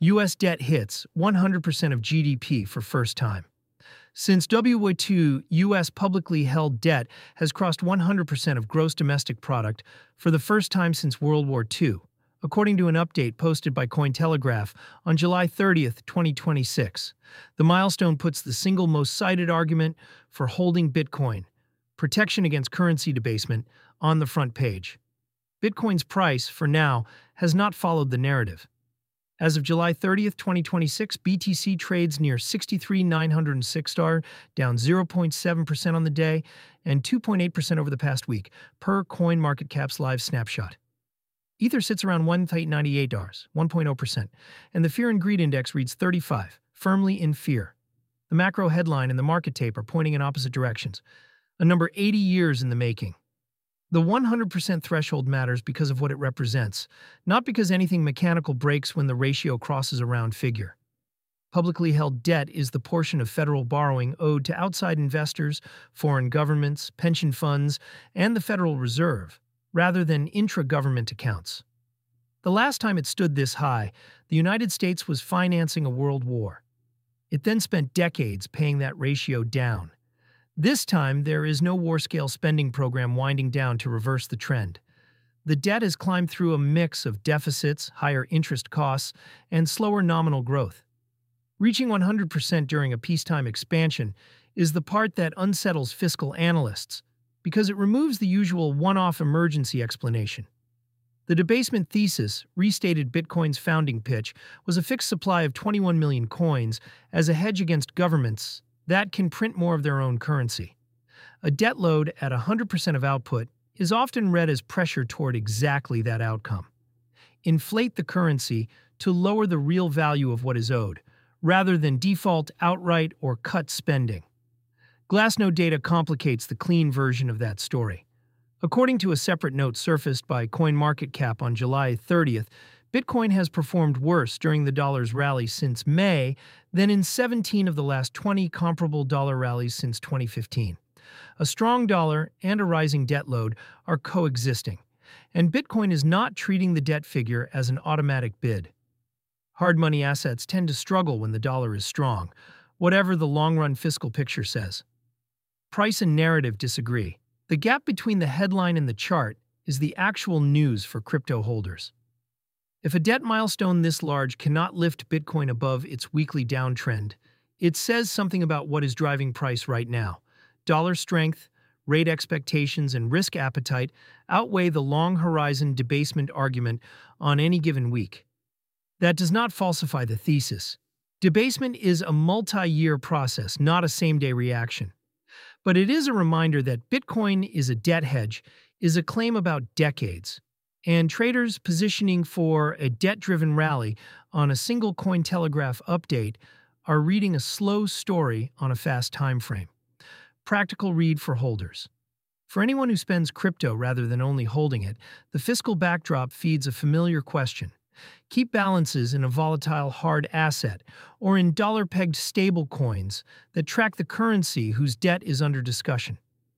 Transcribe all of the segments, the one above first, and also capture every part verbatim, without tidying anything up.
U S debt hits one hundred percent of G D P for first time. Since W W two, U S publicly held debt has crossed one hundred percent of gross domestic product for the first time since World War Two, according to an update posted by Cointelegraph on July thirtieth, twenty twenty-six. The milestone puts the single most cited argument for holding Bitcoin, protection against currency debasement, on the front page. Bitcoin's price, for now, has not followed the narrative. As of July thirtieth, twenty twenty-six, B T C trades near sixty-three thousand nine hundred six dollars, down zero point seven percent on the day and two point eight percent over the past week, per CoinMarketCap's live snapshot. Ether sits around one thousand eight hundred ninety-eight dollars, one point zero percent, and the Fear and Greed Index reads thirty-five, firmly in fear. The macro headline and the market tape are pointing in opposite directions, a number eighty years in the making. The one hundred percent threshold matters because of what it represents, not because anything mechanical breaks when the ratio crosses a round figure. Publicly held debt is the portion of federal borrowing owed to outside investors, foreign governments, pension funds, and the Federal Reserve, rather than intra-government accounts. The last time it stood this high, the United States was financing a world war. It then spent decades paying that ratio down. This time, there is no war-scale spending program winding down to reverse the trend. The debt has climbed through a mix of deficits, higher interest costs, and slower nominal growth. Reaching one hundred percent during a peacetime expansion is the part that unsettles fiscal analysts, because it removes the usual one-off emergency explanation. The debasement thesis, restated Bitcoin's founding pitch, was a fixed supply of twenty-one million coins as a hedge against governments that can print more of their own currency. A debt load at one hundred percent of output is often read as pressure toward exactly that outcome. Inflate the currency to lower the real value of what is owed, rather than default outright or cut spending. Glassnode data complicates the clean version of that story. According to a separate note surfaced by CoinMarketCap on July thirtieth, Bitcoin has performed worse during the dollar's rally since May than in seventeen of the last twenty comparable dollar rallies since twenty fifteen. A strong dollar and a rising debt load are coexisting, and Bitcoin is not treating the debt figure as an automatic bid. Hard money assets tend to struggle when the dollar is strong, whatever the long-run fiscal picture says. Price and narrative disagree. The gap between the headline and the chart is the actual news for crypto holders. If a debt milestone this large cannot lift Bitcoin above its weekly downtrend, it says something about what is driving price right now. Dollar strength, rate expectations, and risk appetite outweigh the long-horizon debasement argument on any given week. That does not falsify the thesis. Debasement is a multi-year process, not a same-day reaction. But it is a reminder that Bitcoin is a debt hedge, is a claim about decades. And traders positioning for a debt-driven rally on a single Cointelegraph update are reading a slow story on a fast time frame. Practical read for holders. For anyone who spends crypto rather than only holding it, the fiscal backdrop feeds a familiar question. Keep balances in a volatile hard asset or in dollar-pegged stablecoins that track the currency whose debt is under discussion.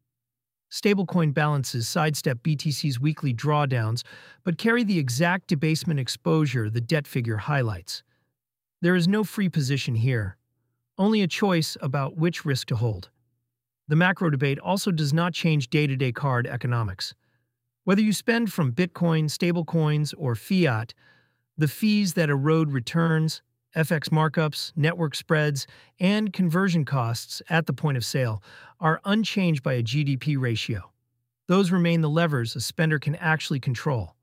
Stablecoin balances sidestep B T C's weekly drawdowns, but carry the exact debasement exposure the debt figure highlights. There is no free position here, only a choice about which risk to hold. The macro debate also does not change day-to-day card economics. Whether you spend from Bitcoin, stablecoins, or fiat, the fees that erode returns, F X markups, network spreads, and conversion costs at the point of sale are unchanged by a G D P ratio. Those remain the levers a spender can actually control.